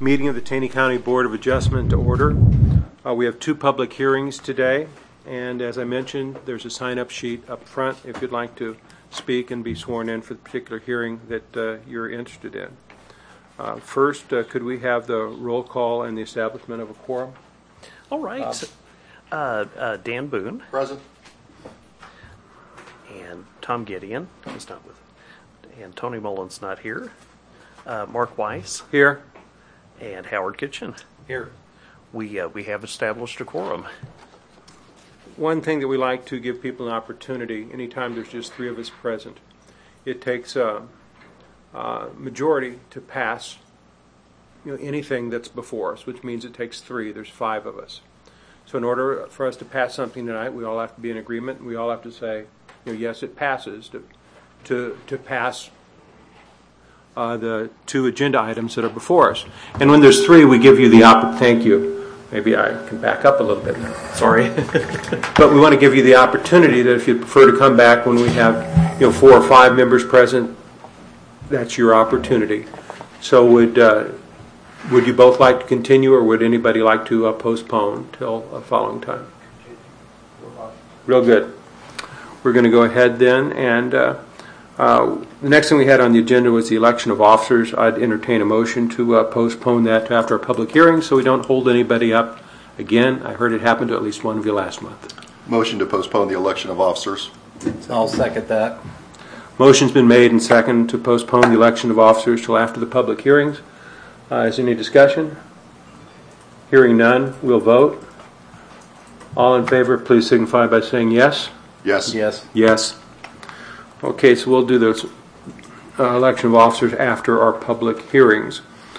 meeting of the Taney County Board of Adjustment to order. We have two public hearings today, and as I mentioned, there's a sign-up sheet up front if you'd like to speak and be sworn in for the particular hearing that you're interested in. First, could we have the roll call and the establishment of a quorum? All right. Dan Boone. Present. And Tom Gideon is not with us. And Tony Mullins not here. Mark Weiss. Here. And Howard Kitchen. Here. We have established a quorum. One thing that we like to give people an opportunity, anytime there's just three of us present, it takes a majority to pass anything that's before us, which means it takes three. There's five of us. So in order for us to pass something tonight, we all have to be in agreement. We all have to say, yes, it passes, to pass the two agenda items that are before us. And when there's three, we give you the opportunity. Thank you. Maybe I can back up a little bit now. Sorry. But we want to give you the opportunity that if you prefer to come back when we have 4 or 5 members present, that's your opportunity. So would you both like to continue, or would anybody like to postpone till a following time? Real good. We're going to go ahead then, and the next thing we had on the agenda was the election of officers. I'd entertain a motion to postpone that to after our public hearing so we don't hold anybody up again. I heard it happened to at least one of you last month. Motion to postpone the election of officers. I'll second that. Motion's been made and seconded to postpone the election of officers till after the public hearings. Is there any discussion? Hearing none, we'll vote. All in favor, please signify by saying yes. Yes. Yes. Yes. Okay, so we'll do the election of officers after our public hearings.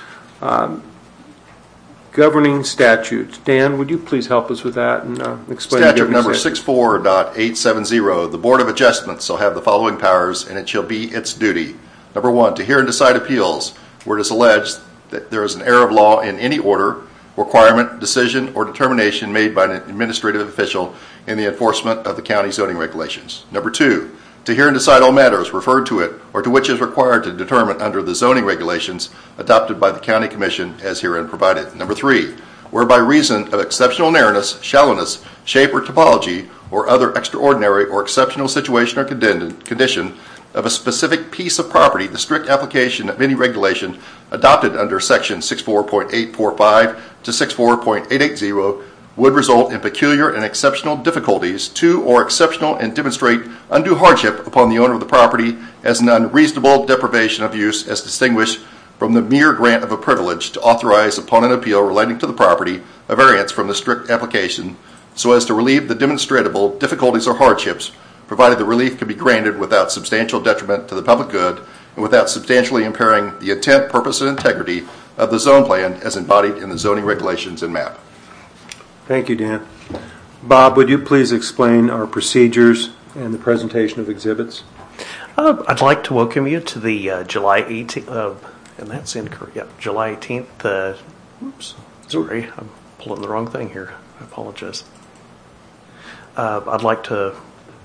Governing statutes. Dan, would you please help us with that and explain Statute number 64.870. The Board of Adjustments shall have the following powers, and it shall be its duty. Number 1, to hear and decide appeals where it is alleged that there is an error of law in any order, requirement, decision, or determination made by an administrative official in the enforcement of the county zoning regulations. Number 2, to hear and decide all matters referred to it or to which is required to determine under the zoning regulations adopted by the county commission as herein provided. Number 3, where by reason of exceptional narrowness, shallowness, shape, or topology, or other extraordinary or exceptional situation or condition of a specific piece of property, the strict application of any regulation adopted under section 64.845 to 64.880 would result in peculiar and exceptional difficulties to or exceptional and demonstrate undue hardship upon the owner of the property as an unreasonable deprivation of use as distinguished from the mere grant of a privilege to authorize upon an appeal relating to the property a variance from the strict application so as to relieve the demonstrable difficulties or hardships, provided the relief can be granted without substantial detriment to the public good and without substantially impairing the intent, purpose, and integrity of the zone plan as embodied in the zoning regulations and map. Thank you, Dan. Bob, would you please explain our procedures and the presentation of exhibits? I'd like to welcome you to the July 18th, and that's incorrect. Yeah, July 18th. Oops, sorry, I'm pulling the wrong thing here. I apologize. I'd like to.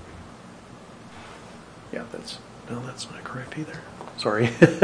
Yeah, that's not correct either. Sorry.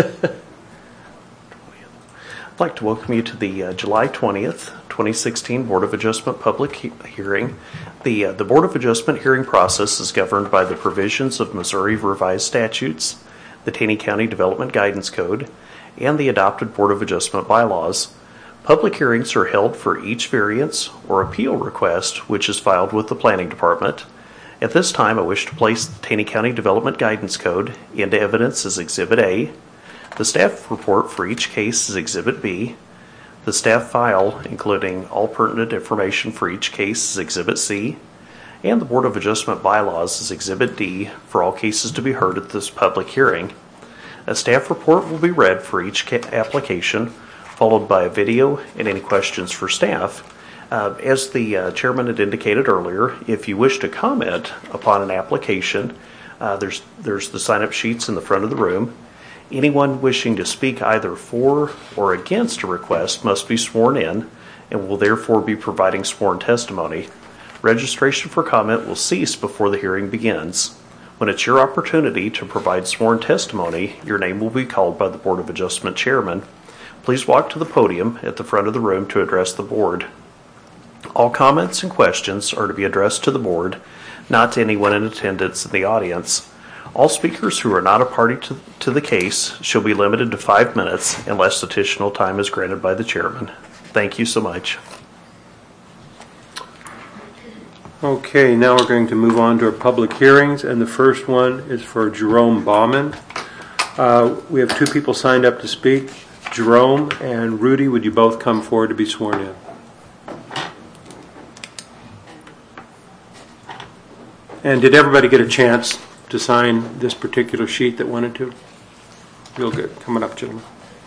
I'd like to welcome you to the July 20th, 2016 Board of Adjustment public hearing. The Board of Adjustment hearing process is governed by the provisions of Missouri Revised Statutes, the Taney County Development Guidance Code, and the adopted Board of Adjustment bylaws. Public hearings are held for each variance or appeal request which is filed with the Planning Department. At this time, I wish to place the Taney County Development Guidance Code into evidence as Exhibit A. The staff report for each case is Exhibit B. The staff file, including all pertinent information for each case, is Exhibit C. And the Board of Adjustment bylaws is Exhibit D for all cases to be heard at this public hearing. A staff report will be read for each application, followed by a video and any questions for staff. As the chairman had indicated earlier, if you wish to comment upon an application, there's the sign-up sheets in the front of the room. Anyone wishing to speak either for or against a request must be sworn in and will therefore be providing sworn testimony. Registration for comment will cease before the hearing begins. When it's your opportunity to provide sworn testimony, your name will be called by the Board of Adjustment chairman. please walk to the podium at the front of the room to address the board. All comments and questions are to be addressed to the board, not to anyone in attendance in the audience. All speakers who are not a party to the case shall be limited to 5 minutes unless additional time is granted by the chairman. Thank you so much. Okay, now we're going to move on to our public hearings, and the first one is for Jerome Bauman. We have 2 people signed up to speak. Jerome and Rudy, would you both come forward to be sworn in? And did everybody get a chance to sign this particular sheet that wanted to? Real good. Coming up, gentlemen.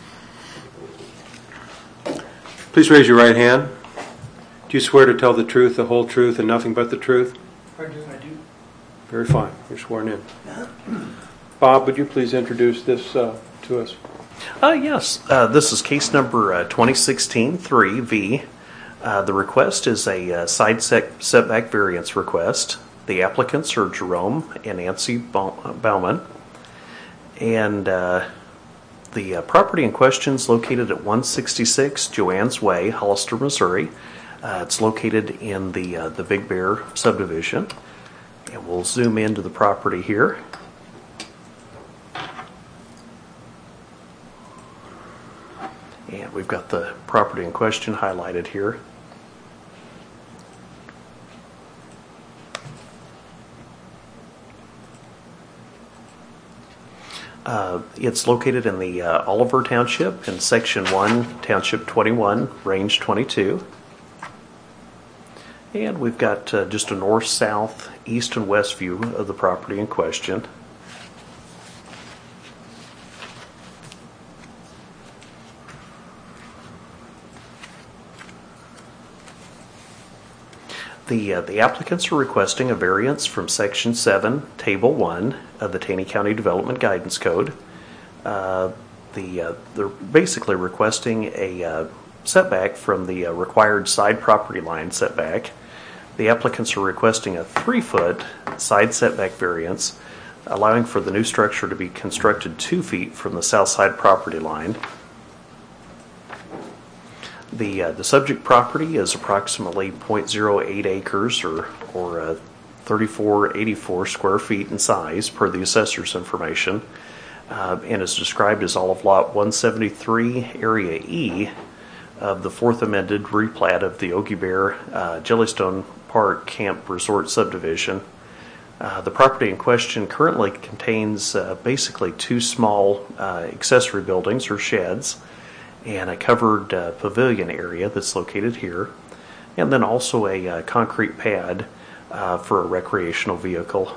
Please raise your right hand. Do you swear to tell the truth, the whole truth, and nothing but the truth? I do. Very fine. You're sworn in. Bob, would you please introduce this to us? Yes. This is case number 2016-3V. The request is a side setback variance request. The applicants are Jerome and Nancy Bauman. And the property in question is located at 166 Joanne's Way, Hollister, Missouri. It's located in the Big Bear subdivision. And we'll zoom into the property here. And we've got the property in question highlighted here. It's located in the Oliver Township in Section 1, Township 21, Range 22. And we've got just a north, south, east, and west view of the property in question. The applicants are requesting a variance from Section 7, Table 1 of the Taney County Development Guidance Code. They're basically requesting a setback from the required side property line setback. The applicants are requesting a 3-foot side setback variance, allowing for the new structure to be constructed 2 feet from the south side property line. The subject property is approximately 0.08 acres or 3484 square feet in size per the assessor's information, and is described as all of Lot 173, Area E of the 4th amended replat of the Ogie Bear Jellystone Park Camp Resort subdivision. The property in question currently contains basically 2 small accessory buildings or sheds, and a covered pavilion area that's located here, and then also a concrete pad for a recreational vehicle.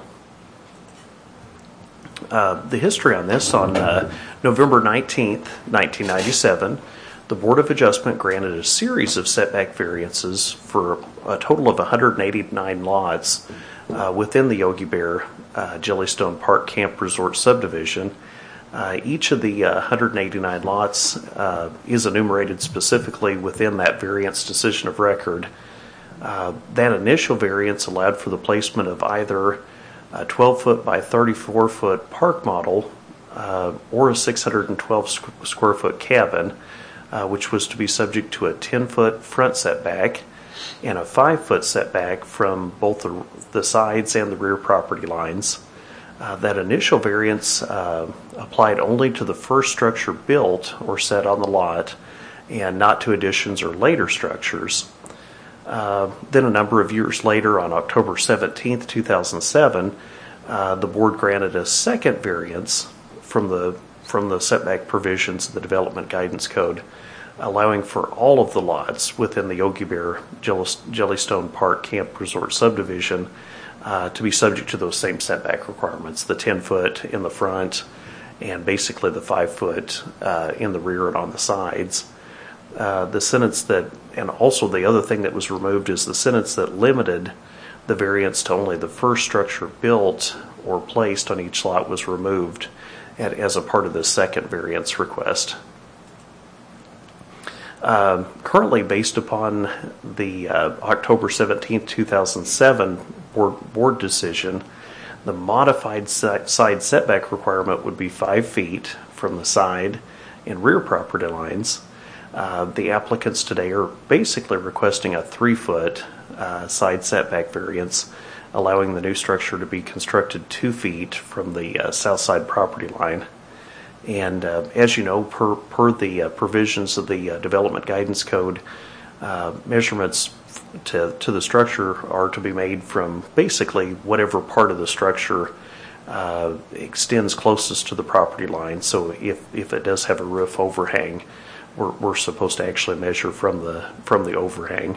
The history on this, on November 19th, 1997, the Board of Adjustment granted a series of setback variances for a total of 189 lots within the Ogie Bear Jellystone Park Camp Resort subdivision. Each of the 189 lots is enumerated specifically within that variance decision of record. That initial variance allowed for the placement of either a 12-foot by 34-foot park model or a 612 square foot cabin, which was to be subject to a 10-foot front setback and a 5-foot setback from both the sides and the rear property lines. That initial variance applied only to the first structure built or set on the lot and not to additions or later structures. Then a number of years later, on October 17th, 2007, the board granted a second variance from the setback provisions of the Development Guidance Code, allowing for all of the lots within the Ogie Bear Jellystone Park Camp Resort subdivision to be subject to those same setback requirements, the 10-foot in the front and basically the 5-foot in the rear and on the sides. The sentence that, and also the other thing that was removed is the sentence that limited the variance to only the first structure built or placed on each lot was removed as a part of the second variance request. Currently, based upon the October 17, 2007 board decision, the modified side setback requirement would be 5 feet from the side and rear property lines, The applicants today are basically requesting a 3-foot side setback variance, allowing the new structure to be constructed 2 feet from the south side property line. And as you know, per the provisions of the Development Guidance Code, measurements to the structure are to be made from basically whatever part of the structure extends closest to the property line. So if it does have a roof overhang, we're supposed to actually measure from the overhang.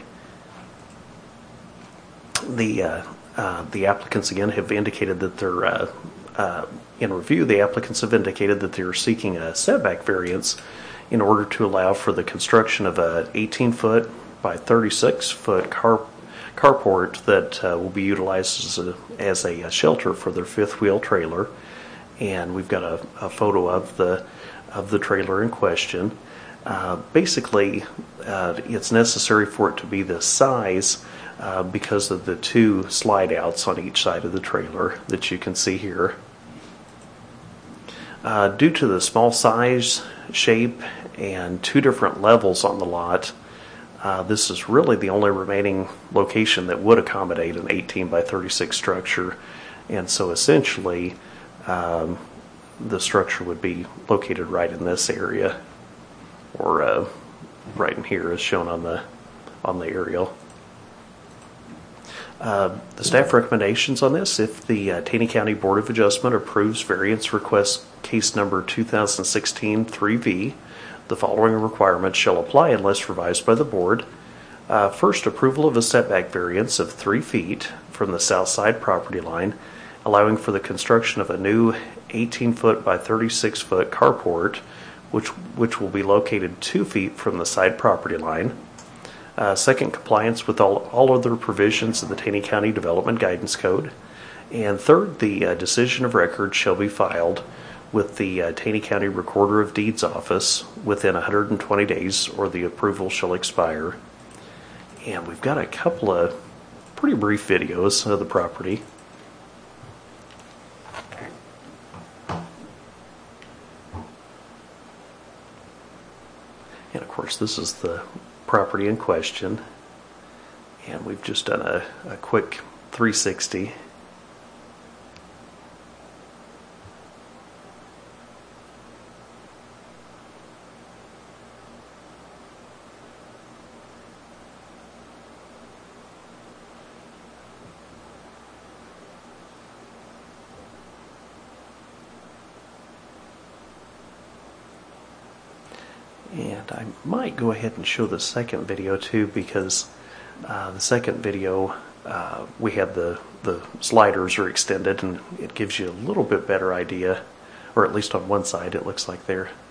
The applicants again have indicated that they're in review. The applicants have indicated that they're seeking a setback variance in order to allow for the construction of a 18-foot by 36-foot carport that will be utilized as a shelter for their fifth wheel trailer. And we've got a photo of the trailer in question. Basically, it's necessary for it to be this size because of the 2 slide outs on each side of the trailer that you can see here. Due to the small size, shape, and 2 different levels on the lot, this is really the only remaining location that would accommodate an 18 by 36 structure. And so essentially, the structure would be located right in this area, or right in here as shown on the aerial. The staff recommendations on this: if the Taney County Board of Adjustment approves variance request case number 2016-3V, the following requirements shall apply unless revised by the board. First, approval of a setback variance of 3 feet from the south side property line, allowing for the construction of a new 18-foot by 36-foot carport, which will be located 2 feet from the side property line. Second, compliance with all other provisions of the Taney County Development Guidance Code. And third, the decision of record shall be filed with the Taney County Recorder of Deeds office within 120 days, or the approval shall expire. And we've got a couple of pretty brief videos of the property. And of course, this is the property in question, and we've just done a quick 360. And I might go ahead and show the second video too, because the second video we have the sliders are extended, and it gives you a little bit better idea, or at least on one side it looks like there.